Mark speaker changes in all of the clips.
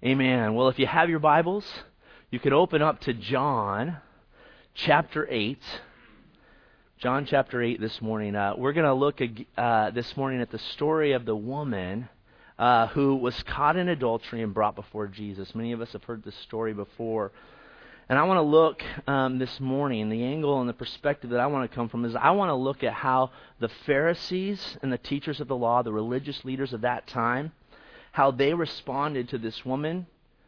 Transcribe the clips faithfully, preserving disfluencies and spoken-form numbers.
Speaker 1: Amen. Well, if you have your Bibles, you could open up to John chapter eight. John chapter eight this morning. Uh, we're going to look uh, this morning at the story of the woman uh, who was caught in adultery and brought before Jesus. Many of us have heard this story before. And I want to look um, this morning, the angle and the perspective that I want to come from is I want to look at how the Pharisees and the teachers of the law, the religious leaders of that time, how they responded to this woman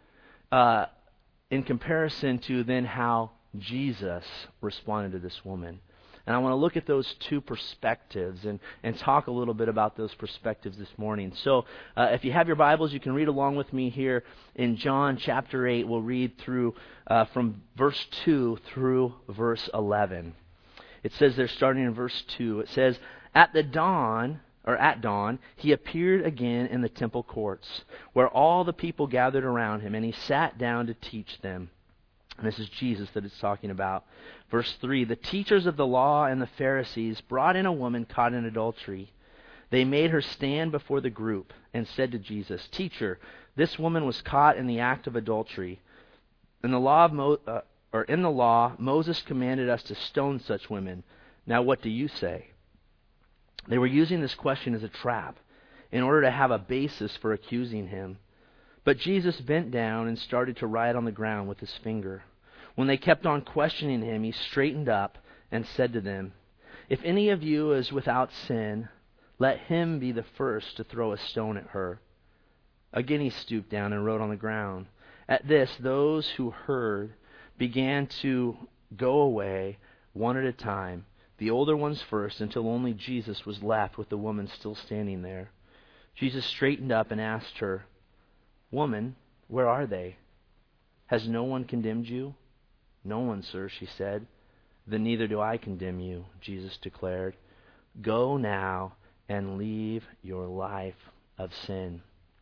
Speaker 1: uh, in comparison to then how Jesus responded to this woman. And I want to look at those two perspectives and, and talk a little bit about those perspectives this morning. So uh, if you have your Bibles, you can read along with me here in John chapter eight. We'll read through uh, from verse two through verse eleven. It says there, starting in verse two, it says, At the dawn, or at dawn, he appeared again in the temple courts, where all the people gathered around him, and he sat down to teach them. And this is Jesus that it's talking about. Verse three, the teachers of the law and the Pharisees brought in a woman caught in adultery. They made her stand before the group and said to Jesus, Teacher, this woman was caught in the act of adultery. In the law of Mo- uh, or in the law, Moses commanded us to stone such women. Now what do you say? They were using this question as a trap in order to have a basis for accusing him. But Jesus bent down and started to write on the ground with his finger. When they kept on questioning him, he straightened up and said to them, If any of you is without sin, let him be the first to throw a stone at her. Again he stooped down and wrote on the ground. At this, those who heard began to go away one at a time, the older ones first, until only Jesus was left with the woman still standing there. Jesus straightened up and asked her, Woman, where are they? Has no one condemned you? No one, sir, she said. Then neither do I condemn you, Jesus declared. Go now and leave your life of sin.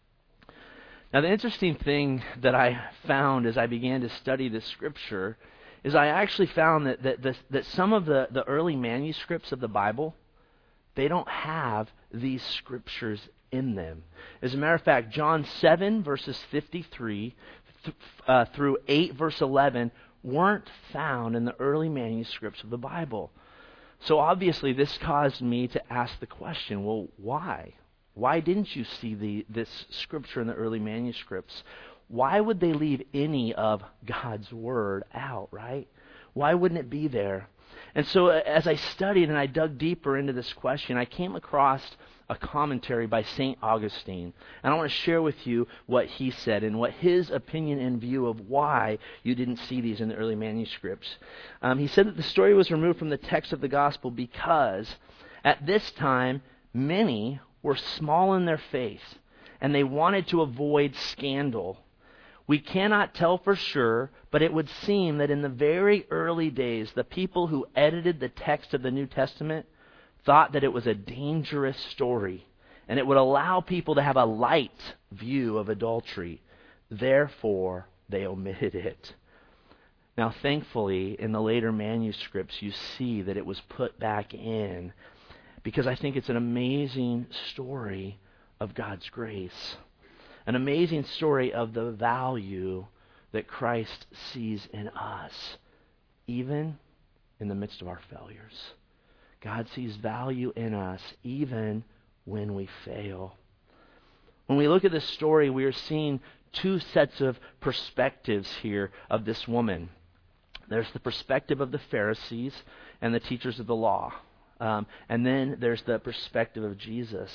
Speaker 1: Now, the interesting thing that I found as I began to study this scripture is I actually found that that, this, that some of the, the early manuscripts of the Bible, they don't have these scriptures in them. As a matter of fact, John seven, verses fifty-three th- uh, through eight, verse eleven, weren't found in the early manuscripts of the Bible. So obviously this caused me to ask the question, well, why? Why didn't you see the this scripture in the early manuscripts? Why would they leave any of God's Word out, right? Why wouldn't it be there? And so as I studied and I dug deeper into this question, I came across a commentary by Saint Augustine. And I want to share with you what he said and what his opinion and view of why you didn't see these in the early manuscripts. Um, he said that the story was removed from the text of the gospel because at this time many were small in their faith and they wanted to avoid scandal. We cannot tell for sure, but it would seem that in the very early days, the people who edited the text of the New Testament thought that it was a dangerous story, and it would allow people to have a light view of adultery. Therefore, they omitted it. Now, thankfully, in the later manuscripts, you see that it was put back in, because I think it's an amazing story of God's grace. An amazing story of the value that Christ sees in us, even in the midst of our failures. God sees value in us even when we fail. When we look at this story, we are seeing two sets of perspectives here of this woman. There's the perspective of the Pharisees and the teachers of the law. Um, and then there's the perspective of Jesus.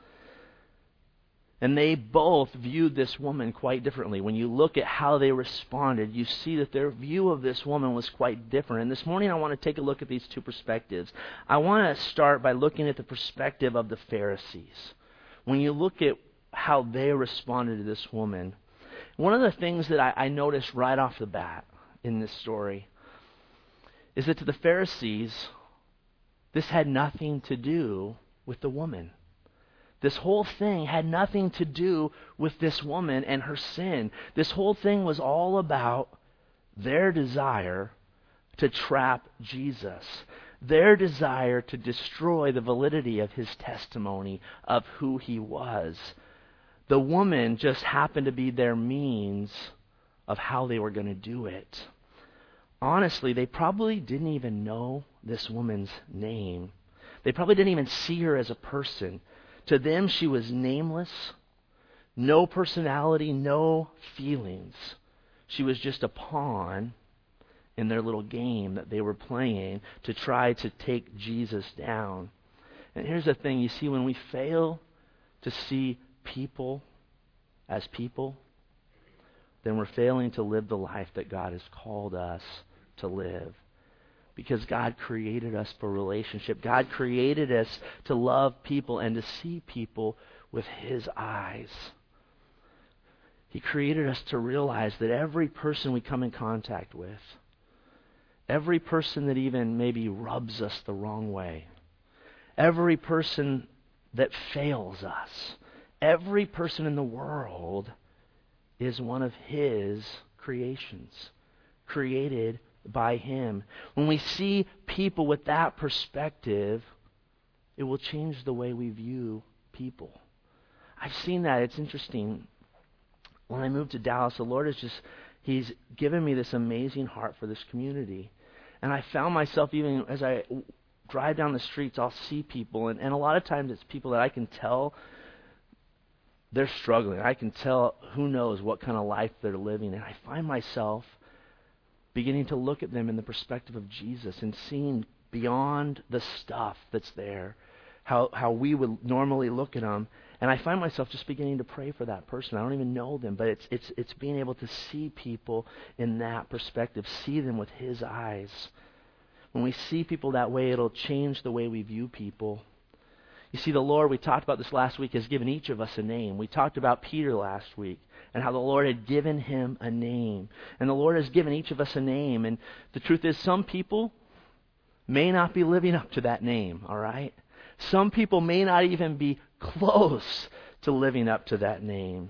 Speaker 1: And they both viewed this woman quite differently. When you look at how they responded, you see that their view of this woman was quite different. And this morning I want to take a look at these two perspectives. I want to start by looking at the perspective of the Pharisees. When you look at how they responded to this woman, one of the things that I, I noticed right off the bat in this story is that to the Pharisees, this had nothing to do with the woman. This whole thing had nothing to do with this woman and her sin. This whole thing was all about their desire to trap Jesus. Their desire to destroy the validity of his testimony of who he was. The woman just happened to be their means of how they were going to do it. Honestly, they probably didn't even know this woman's name. They probably didn't even see her as a person. To them, she was nameless, no personality, no feelings. She was just a pawn in their little game that they were playing to try to take Jesus down. And here's the thing, you see, when we fail to see people as people, then we're failing to live the life that God has called us to live. Because God created us for relationship. God created us to love people and to see people with His eyes. He created us to realize that every person we come in contact with, every person that even maybe rubs us the wrong way, every person that fails us, every person in the world is one of His creations, created by Him. When we see people with that perspective, it will change the way we view people. I've seen that. It's interesting. When I moved to Dallas, the Lord has just, He's given me this amazing heart for this community. And I found myself, even as I drive down the streets, I'll see people, and, and a lot of times it's people that I can tell they're struggling. I can tell who knows what kind of life they're living. And I find myself beginning to look at them in the perspective of Jesus and seeing beyond the stuff that's there, how how we would normally look at them. And I find myself just beginning to pray for that person. I don't even know them, but it's it's it's being able to see people in that perspective, see them with His eyes. When we see people that way, it'll change the way we view people. You see, the Lord, we talked about this last week, has given each of us a name. We talked about Peter last week and how the Lord had given him a name. And the Lord has given each of us a name. And the truth is, some people may not be living up to that name, all right? Some people may not even be close to living up to that name.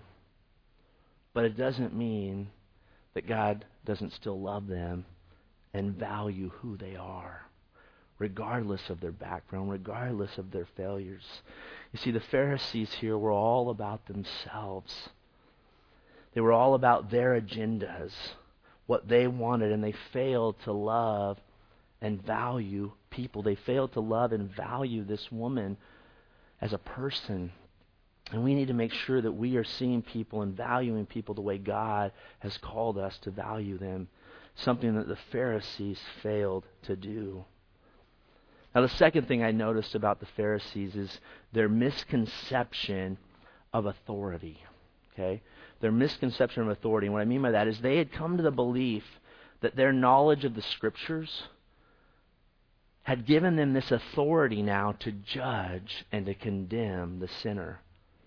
Speaker 1: But it doesn't mean that God doesn't still love them and value who they are, regardless of their background, regardless of their failures. You see, the Pharisees here were all about themselves. They were all about their agendas, what they wanted, and they failed to love and value people. They failed to love and value this woman as a person. And we need to make sure that we are seeing people and valuing people the way God has called us to value them, something that the Pharisees failed to do. Now, the second thing I noticed about the Pharisees is their misconception of authority. Okay? Their misconception of authority. And what I mean by that is they had come to the belief that their knowledge of the Scriptures had given them this authority now to judge and to condemn the sinner.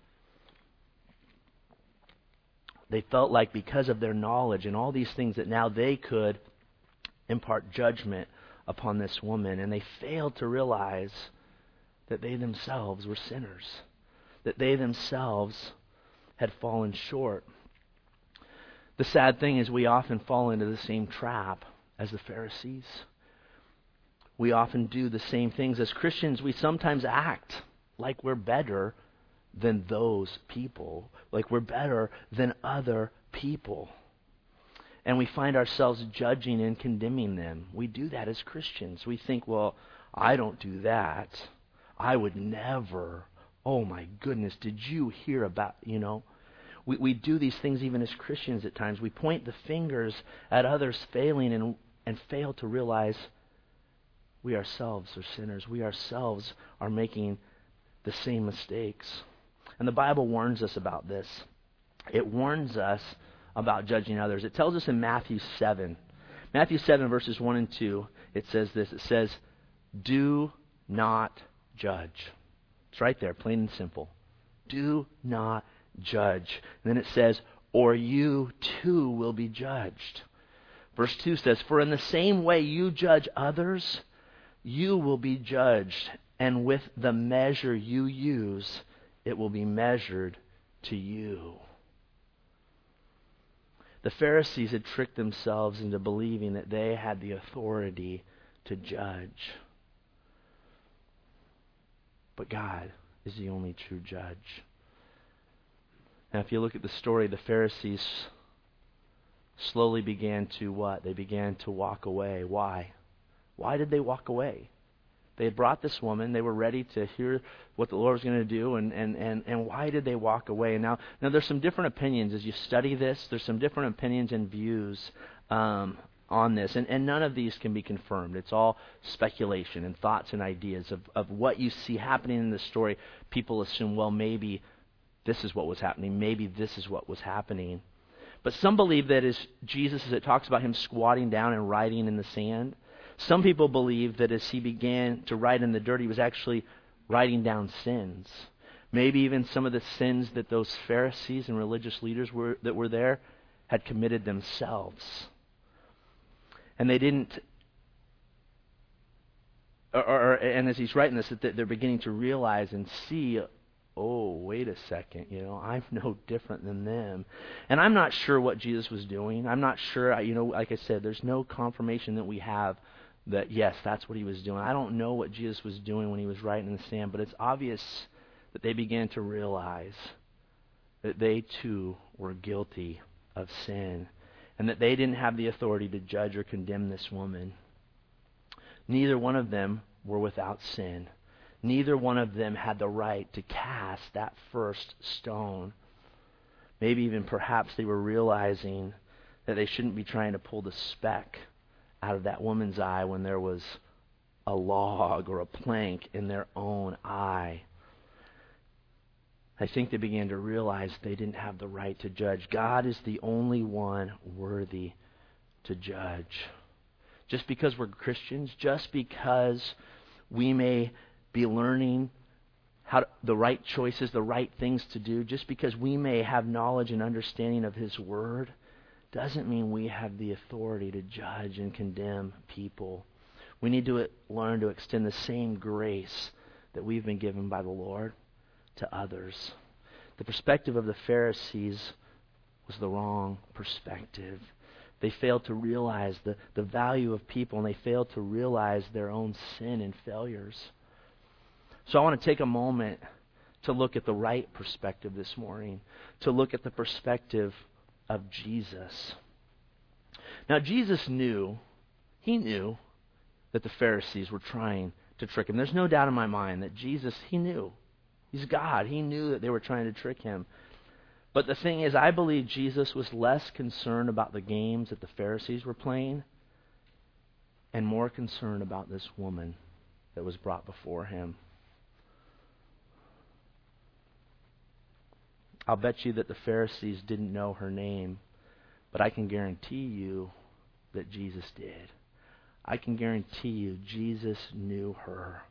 Speaker 1: They felt like because of their knowledge and all these things that now they could impart judgment upon this woman, and they failed to realize that they themselves were sinners, that they themselves had fallen short. The sad thing is we often fall into the same trap as the Pharisees. We often do the same things. As Christians, we sometimes act like we're better than those people, like we're better than other people. And we find ourselves judging and condemning them. We do that as Christians. We think, well, I don't do that. I would never. Oh my goodness, did you hear about, you know? We we do these things even as Christians at times. We point the fingers at others failing and, and fail to realize we ourselves are sinners. We ourselves are making the same mistakes. And the Bible warns us about this. It warns us about judging others. It tells us in Matthew seven. Matthew seven, verses one and two, it says this. It says, do not judge. It's right there, plain and simple. Do not judge. And then it says, or you too will be judged. Verse two says, for in the same way you judge others, you will be judged. And with the measure you use, it will be measured to you. The Pharisees had tricked themselves into believing that they had the authority to judge. But God is the only true judge. Now, if you look at the story, the Pharisees slowly began to what? They began to walk away. Why? Why did they walk away? They had brought this woman. They were ready to hear what the Lord was going to do. And, and, and, and why did they walk away? And now, now, there's some different opinions. As you study this, there's some different opinions and views um, on this. And, and none of these can be confirmed. It's all speculation and thoughts and ideas of, of what you see happening in the story. People assume, well, maybe this is what was happening. Maybe this is what was happening. But some believe that as Jesus, as it talks about him squatting down and writing in the sand, some people believe that as he began to write in the dirt, he was actually writing down sins. Maybe even some of the sins that those Pharisees and religious leaders were that were there had committed themselves. And they didn't, or, or, and as he's writing this, that they're beginning to realize and see, oh, wait a second, you know, I'm no different than them. And I'm not sure what Jesus was doing. I'm not sure, you know, like I said, there's no confirmation that we have that, yes, that's what he was doing. I don't know what Jesus was doing when he was writing in the sand, but it's obvious that they began to realize that they too were guilty of sin and that they didn't have the authority to judge or condemn this woman. Neither one of them were without sin. Neither one of them had the right to cast that first stone. Maybe even perhaps they were realizing that they shouldn't be trying to pull the speck out of that woman's eye when there was a log or a plank in their own eye. I think they began to realize they didn't have the right to judge. God is the only one worthy to judge. Just because we're Christians, just because we may be learning how to, the right choices, the right things to do, just because we may have knowledge and understanding of His Word, doesn't mean we have the authority to judge and condemn people. We need to learn to extend the same grace that we've been given by the Lord to others. The perspective of the Pharisees was the wrong perspective. They failed to realize the, the value of people, and they failed to realize their own sin and failures. So I want to take a moment to look at the right perspective this morning, to look at the perspective of Jesus. Now, Jesus knew, he knew that the Pharisees were trying to trick him. There's no doubt in my mind that Jesus, he knew. He's God. He knew that they were trying to trick him. But the thing is, I believe Jesus was less concerned about the games that the Pharisees were playing and more concerned about this woman that was brought before him. I'll bet you that the Pharisees didn't know her name, but I can guarantee you that Jesus did. I can guarantee you Jesus knew her.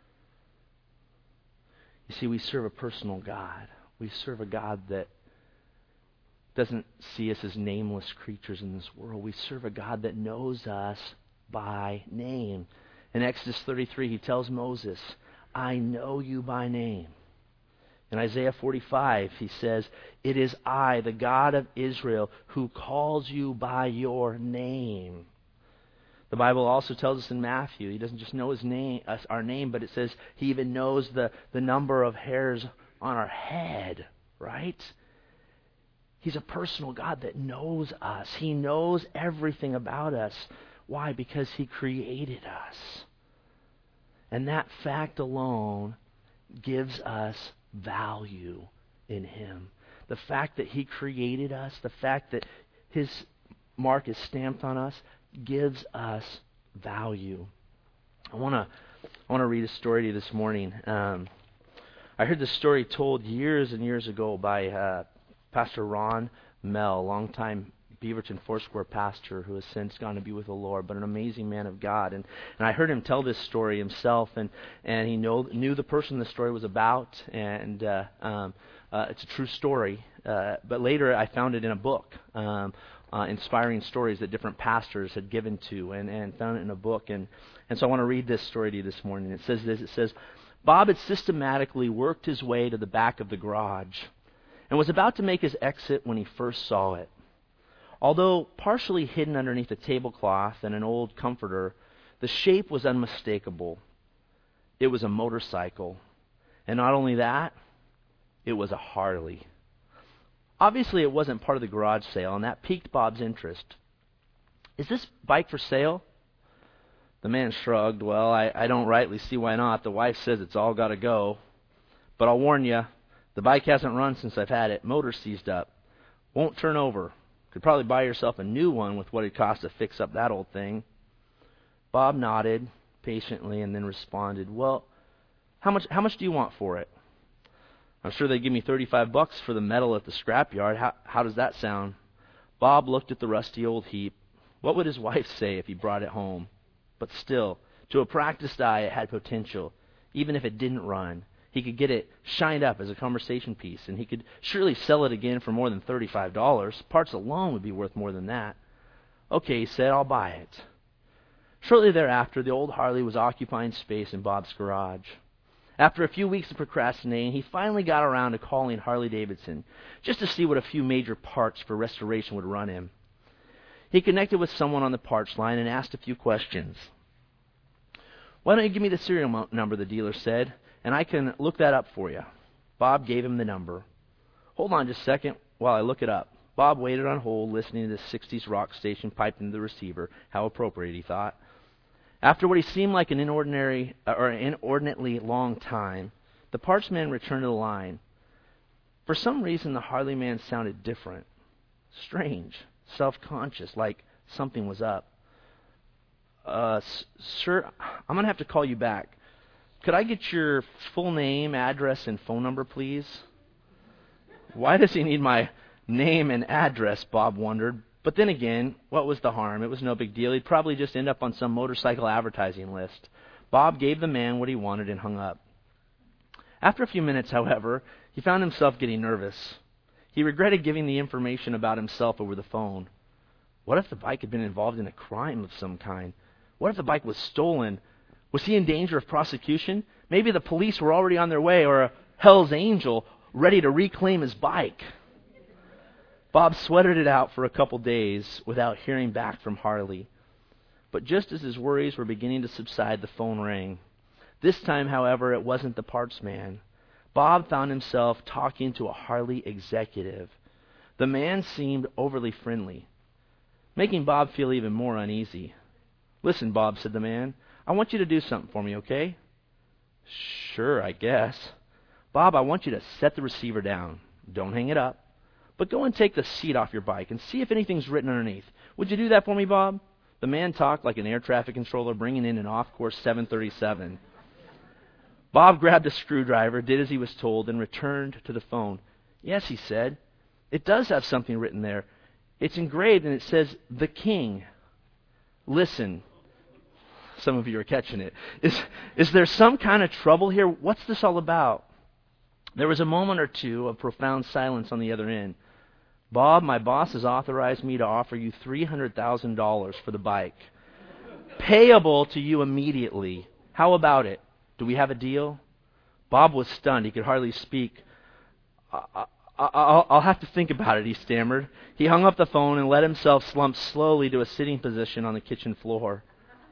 Speaker 1: You see, we serve a personal God. We serve a God that doesn't see us as nameless creatures in this world. We serve a God that knows us by name. In Exodus thirty-three, he tells Moses, I know you by name. In Isaiah forty-five, he says, it is I, the God of Israel, who calls you by your name. The Bible also tells us in Matthew, he doesn't just know his name, us, our name, but it says he even knows the, the number of hairs on our head, right? He's a personal God that knows us. He knows everything about us. Why? Because he created us. And that fact alone gives us value in him. The fact that he created us, the fact that his mark is stamped on us, gives us value. I want to I want to read a story to you this morning. Um, I heard this story told years and years ago by uh, Pastor Ron Mell, a longtime Beaverton Foursquare pastor who has since gone to be with the Lord, but an amazing man of God. And, and I heard him tell this story himself, and, and he know, knew the person the story was about, and uh, um, uh, it's a true story. Uh, but later I found it in a book, um, uh, inspiring stories that different pastors had given to, and, and found it in a book. And, and so I want to read this story to you this morning. It says this, it says, Bob had systematically worked his way to the back of the garage and was about to make his exit when he first saw it. Although partially hidden underneath a tablecloth and an old comforter, the shape was unmistakable. It was a motorcycle. And not only that, it was a Harley. Obviously, it wasn't part of the garage sale, and that piqued Bob's interest. Is this bike for sale? The man shrugged. Well, I, I don't rightly see why not. The wife says it's all got to go. But I'll warn you, the bike hasn't run since I've had it. Motor seized up. Won't turn over. Could probably buy yourself a new one with what it costs to fix up that old thing. Bob nodded patiently and then responded, well, how much how much do you want for it? I'm sure they give me thirty-five bucks for the metal at the scrapyard. How, how does that sound? Bob looked at the rusty old heap. What would his wife say if he brought it home? But still, to a practiced eye, it had potential. Even if it didn't run, he could get it shined up as a conversation piece, and he could surely sell it again for more than thirty-five dollars. Parts alone would be worth more than that. Okay, he said, I'll buy it. Shortly thereafter, the old Harley was occupying space in Bob's garage. After a few weeks of procrastinating, he finally got around to calling Harley-Davidson just to see what a few major parts for restoration would run him. He connected with someone on the parts line and asked a few questions. Why don't you give me the serial mo- number, the dealer said, and I can look that up for you. Bob gave him the number. Hold on just a second while I look it up. Bob waited on hold, listening to the sixties rock station piped into the receiver. How appropriate, he thought. After what he seemed like an inordinary or an inordinately long time, the parts man returned to the line. For some reason, the Harley man sounded different, strange, self-conscious, like something was up. Uh, s- sir, I'm going to have to call you back. Could I get your full name, address, and phone number, please? Why does he need my name and address, Bob wondered. But then again, what was the harm? It was no big deal. He'd probably just end up on some motorcycle advertising list. Bob gave the man what he wanted and hung up. After a few minutes, however, he found himself getting nervous. He regretted giving the information about himself over the phone. What if the bike had been involved in a crime of some kind? What if the bike was stolen? Was he in danger of prosecution? Maybe the police were already on their way, or a Hell's Angel ready to reclaim his bike. Bob sweated it out for a couple days without hearing back from Harley. But just as his worries were beginning to subside, the phone rang. This time, however, it wasn't the parts man. Bob found himself talking to a Harley executive. The man seemed overly friendly, making Bob feel even more uneasy. Listen, Bob, said the man, I want you to do something for me, okay? Sure, I guess. Bob, I want you to set the receiver down. Don't hang it up. But go and take the seat off your bike and see if anything's written underneath. Would you do that for me, Bob? The man talked like an air traffic controller bringing in an off-course seven thirty-seven. Bob grabbed a screwdriver, did as he was told, and returned to the phone. Yes, he said. It does have something written there. It's engraved and it says, The King. Listen. Some of you are catching it. Is, is there some kind of trouble here? What's this all about? There was a moment or two of profound silence on the other end. Bob, my boss has authorized me to offer you three hundred thousand dollars for the bike. Payable to you immediately. How about it? Do we have a deal? Bob was stunned. He could hardly speak. I, I, I'll, I'll have to think about it, he stammered. He hung up the phone and let himself slump slowly to a sitting position on the kitchen floor.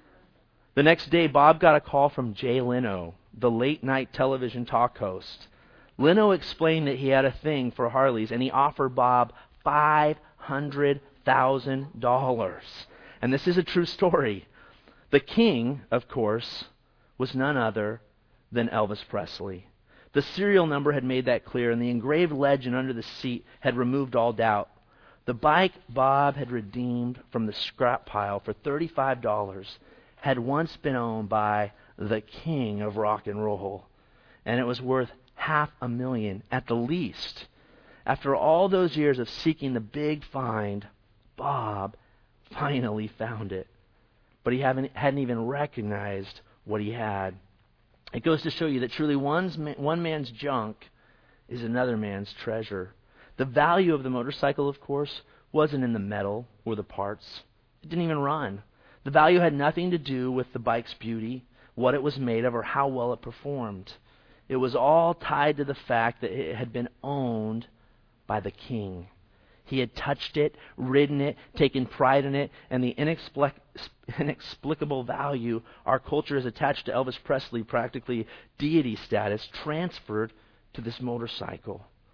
Speaker 1: The next day, Bob got a call from Jay Leno, the late-night television talk host. Leno explained that he had a thing for Harleys, and he offered Bob five hundred thousand dollars. And this is a true story. The King, of course, was none other than Elvis Presley. The serial number had made that clear, and the engraved legend under the seat had removed all doubt. The bike Bob had redeemed from the scrap pile for thirty-five dollars had once been owned by the King of rock and roll, and it was worth half a million at the least. After all those years of seeking the big find, Bob finally found it. But he haven't, hadn't even recognized what he had. It goes to show you that truly one's, one man's junk is another man's treasure. The value of the motorcycle, of course, wasn't in the metal or the parts. It didn't even run. The value had nothing to do with the bike's beauty, what it was made of, or how well it performed. It was all tied to the fact that it had been owned by the King. He had touched it, ridden it, taken pride in it, and the inexplic- inexplicable value our culture has attached to Elvis Presley, practically deity status, transferred to this motorcycle.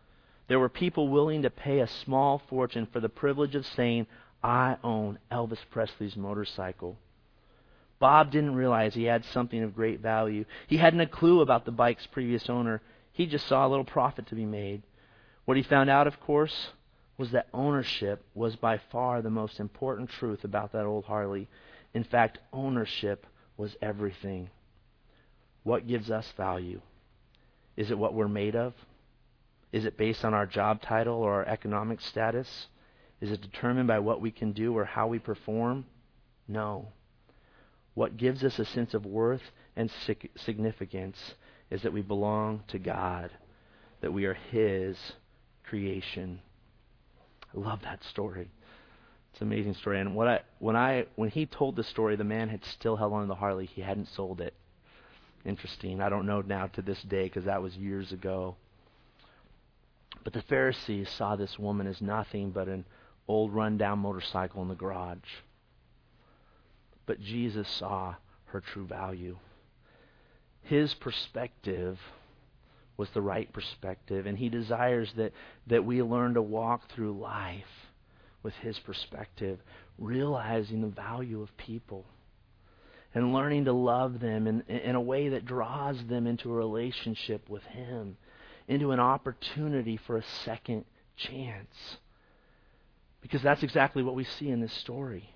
Speaker 1: There were people willing to pay a small fortune for the privilege of saying, I own Elvis Presley's motorcycle. Bob didn't realize he had something of great value. He hadn't a clue about the bike's previous owner. He just saw a little profit to be made. What he found out, of course, was that ownership was by far the most important truth about that old Harley. In fact, ownership was everything. What gives us value? Is it what we're made of? Is it based on our job title or our economic status? Is it determined by what we can do or how we perform? No. What gives us a sense of worth and significance is that we belong to God, that we are His creation. I love that story. It's an amazing story. And what I, when I when he told the story, the man had still held on to the Harley. He hadn't sold it. Interesting. I don't know now to this day because that was years ago. But the Pharisees saw this woman as nothing but an old run-down motorcycle in the garage. But Jesus saw her true value. His perspective was the right perspective, and He desires that, that we learn to walk through life with His perspective, realizing the value of people and learning to love them in, in a way that draws them into a relationship with Him, into an opportunity for a second chance. Because that's exactly what we see in this story.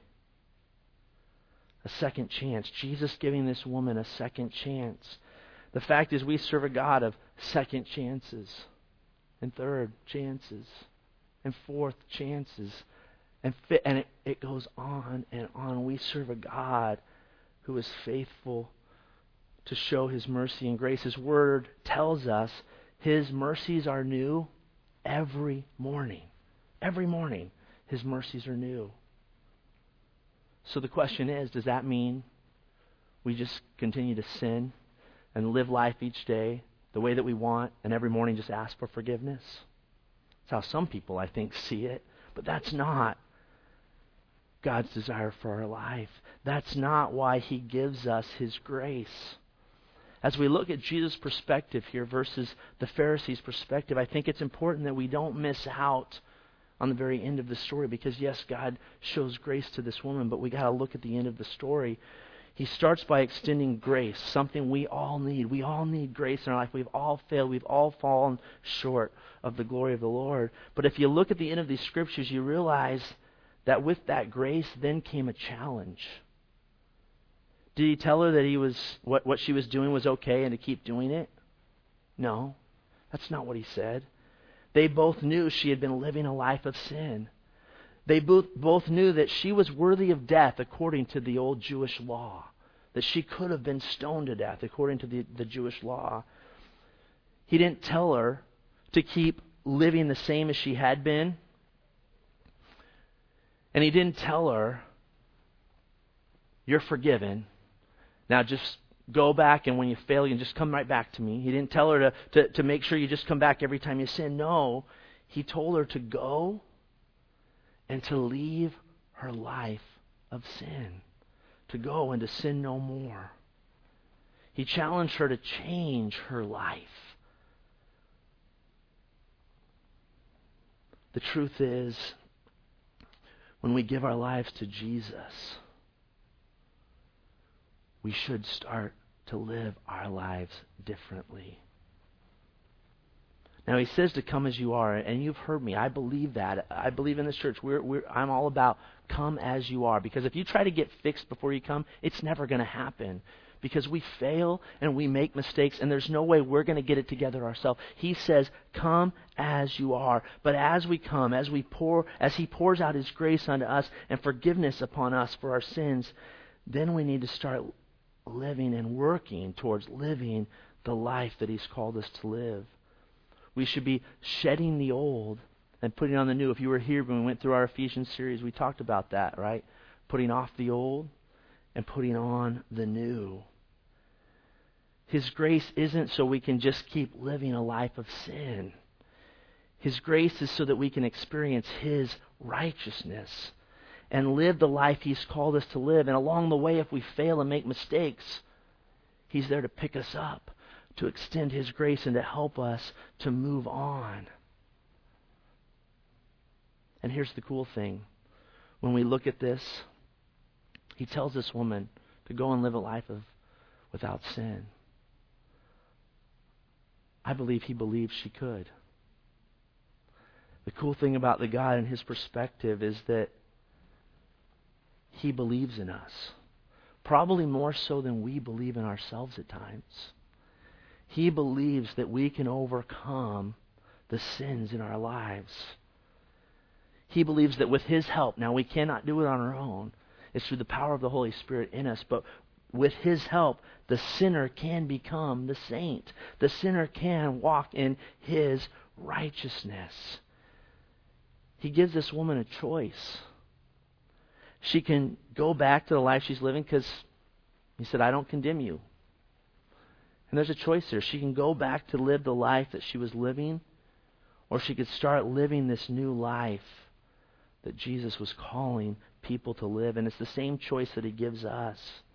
Speaker 1: A second chance. Jesus giving this woman a second chance. The fact is we serve a God of second chances and third chances and fourth chances. And, fi- and it, it goes on and on. We serve a God who is faithful to show His mercy and grace. His Word tells us His mercies are new every morning. Every morning His mercies are new. So the question is, does that mean we just continue to sin and live life each day the way that we want and every morning just ask for forgiveness? That's how some people, I think, see it. But that's not God's desire for our life. That's not why He gives us His grace. As we look at Jesus' perspective here versus the Pharisees' perspective, I think it's important that we don't miss out on the very end of the story, because yes, God shows grace to this woman, but we got to look at the end of the story. He starts by extending grace, something we all need. We all need grace in our life. We've all failed. We've all fallen short of the glory of the Lord. But if you look at the end of these scriptures, you realize that with that grace then came a challenge. Did He tell her that he was what, what she was doing was okay and to keep doing it? No, that's not what He said. They both knew she had been living a life of sin. They both, both knew that she was worthy of death according to the old Jewish law, that she could have been stoned to death according to the, the Jewish law. He didn't tell her to keep living the same as she had been. And He didn't tell her, you're forgiven. Now just go back, and when you fail, you just come right back to me. He didn't tell her to, to, to make sure you just come back every time you sin. No, He told her to go and to leave her life of sin. To go and to sin no more. He challenged her to change her life. The truth is, when we give our lives to Jesus, we should start to live our lives differently. Now He says to come as you are, and you've heard me. I believe that. I believe in this church. We're, we're, I'm all about come as you are, because if you try to get fixed before you come, it's never going to happen. Because we fail and we make mistakes, and there's no way we're going to get it together ourselves. He says, come as you are. But as we come, as we pour, as He pours out His grace unto us and forgiveness upon us for our sins, then we need to start living and working towards living the life that He's called us to live. We should be shedding the old and putting on the new. If you were here when we went through our Ephesians series, we talked about that, right? Putting off the old and putting on the new. His grace isn't so we can just keep living a life of sin. His grace is so that we can experience His righteousness and live the life He's called us to live. And along the way, if we fail and make mistakes, He's there to pick us up, to extend His grace and to help us to move on. And here's the cool thing. When we look at this, he tells this woman to go and live a life of without sin. I believe he believed she could. The cool thing about the God and his perspective is that he believes in us. Probably more so than we believe in ourselves at times. He believes that we can overcome the sins in our lives. He believes that with his help, now we cannot do it on our own. It's through the power of the Holy Spirit in us, but with his help, the sinner can become the saint. The sinner can walk in his righteousness. He gives this woman a choice. She can go back to the life she's living because he said, I don't condemn you. And there's a choice there. She can go back to live the life that she was living, or she could start living this new life that Jesus was calling people to live. And it's the same choice that he gives us.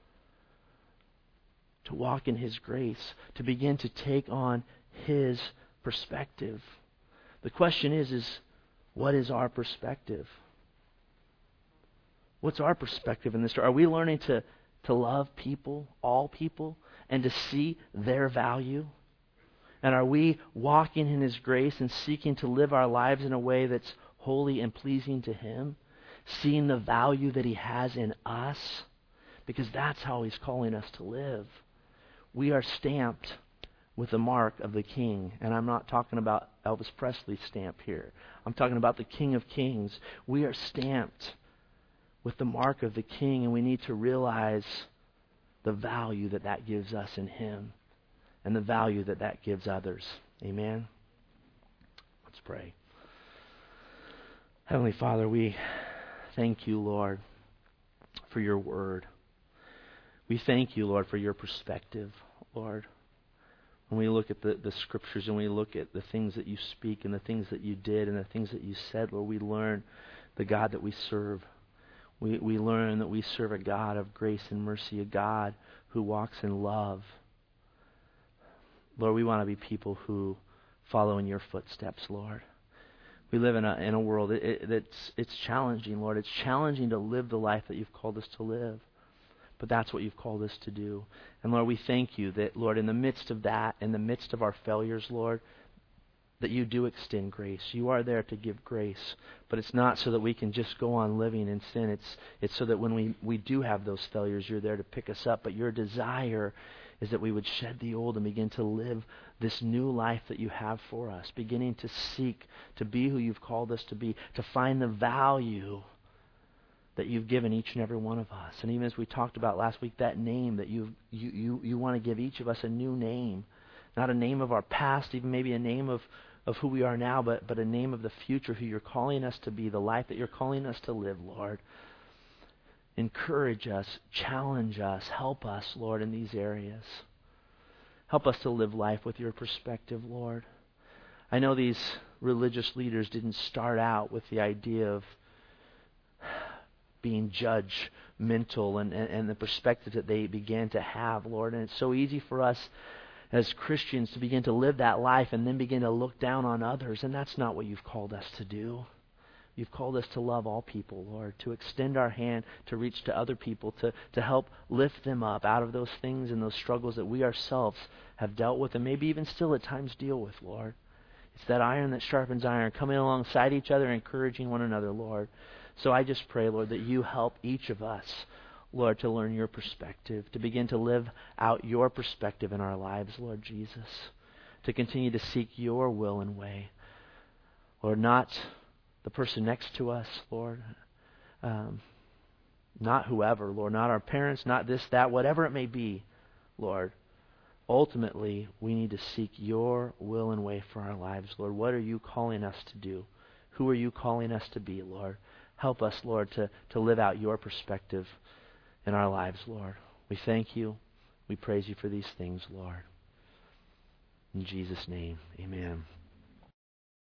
Speaker 1: To walk in his grace, to begin to take on his perspective. The question is, is what is our perspective? What's our perspective in this story? Are we learning to, to love people, all people, and to see their value? And are we walking in his grace and seeking to live our lives in a way that's holy and pleasing to him? Seeing the value that he has in us? Because that's how he's calling us to live. We are stamped with the mark of the King. And I'm not talking about Elvis Presley's stamp here. I'm talking about the King of Kings. We are stamped with the mark of the King, and we need to realize the value that that gives us in him and the value that that gives others. Amen? Let's pray. Heavenly Father, we thank you, Lord, for your word. We thank you, Lord, for your perspective, Lord. When we look at the, the scriptures and we look at the things that you speak and the things that you did and the things that you said, Lord, we learn the God that we serve. We, we learn that we serve a God of grace and mercy, a God who walks in love. Lord, we want to be people who follow in your footsteps, Lord. We live in a in a world it, it, that's it's challenging, Lord. It's challenging to live the life that you've called us to live. But that's what you've called us to do. And Lord, we thank you that, Lord, in the midst of that, in the midst of our failures, Lord, that you do extend grace. You are there to give grace. But it's not so that we can just go on living in sin. It's it's so that when we, we do have those failures, you're there to pick us up. But your desire is that we would shed the old and begin to live this new life that you have for us, beginning to seek to be who you've called us to be, to find the value that you've given each and every one of us. And even as we talked about last week, that name that you've, you you you want to give each of us a new name. Not a name of our past, even maybe a name of, of who we are now, but, but a name of the future, who you're calling us to be, the life that you're calling us to live, Lord. Encourage us, challenge us, help us, Lord, in these areas. Help us to live life with your perspective, Lord. I know these religious leaders didn't start out with the idea of being judgmental and, and, and the perspective that they began to have, Lord. And it's so easy for us as Christians to begin to live that life and then begin to look down on others. And that's not what you've called us to do. You've called us to love all people, Lord, to extend our hand, to reach to other people, to, to help lift them up out of those things and those struggles that we ourselves have dealt with and maybe even still at times deal with, Lord. It's that iron that sharpens iron, coming alongside each other, encouraging one another, Lord. So I just pray, Lord, that you help each of us, Lord, to learn your perspective, to begin to live out your perspective in our lives, Lord Jesus, to continue to seek your will and way. Lord, not the person next to us, Lord, um, not whoever, Lord, not our parents, not this, that, whatever it may be, Lord. Ultimately, we need to seek your will and way for our lives, Lord. What are you calling us to do? Who are you calling us to be, Lord? Help us, Lord, to, to live out your perspective in our lives, Lord. We thank you. We praise you for these things, Lord. In Jesus' name, amen.